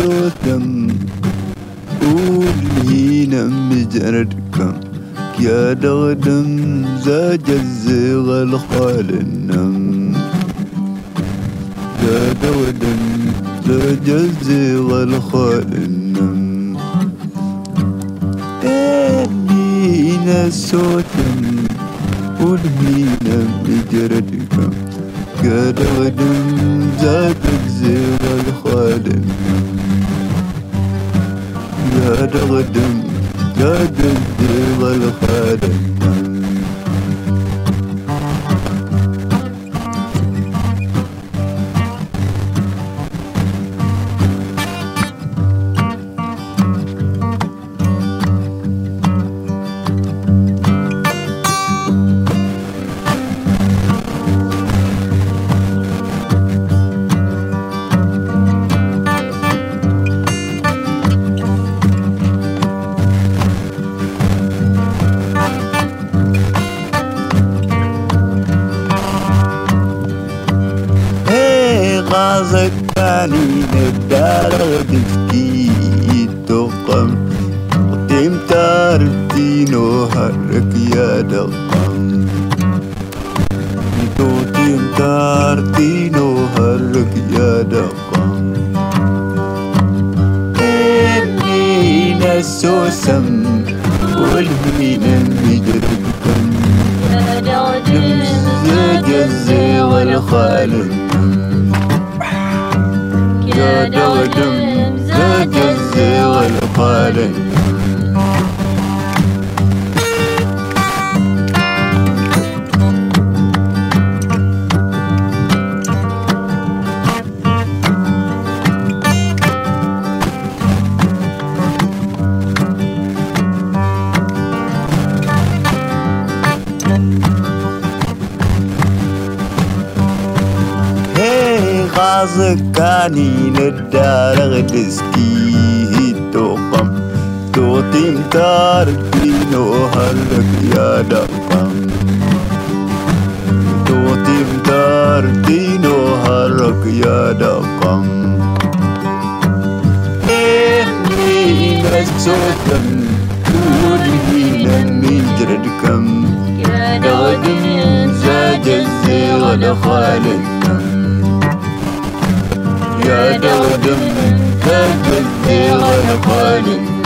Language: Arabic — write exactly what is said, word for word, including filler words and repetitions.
سوثم قولهينا مجردكم يا دغدم زاج الزيغ الخال النم يا دغدم زاج الزيغ الخال النم تانينا سوثم قولهينا مجردكم يا دغدم زاج الزيغ الخال النم يا دغدم زاد الزيغ الخال النم غازكاني ندار دفكي تقم قديم تارتينو هرك يا دقم قديم تارتينو هرك يا دقم إني نسوسم والهينا مجردكم نمزج الزيغ الخالد يا دغدم زاد الزيغ الخال غازكاني ندار غدسكي توقم توتيم تارتينو هرك يا دقم توتيم تارتينو هرك يا دقم إني نسوتم كورهينا مجردكم يا دغدم زاج الزيغ الخال يا دغدم زاد الزيغ الخال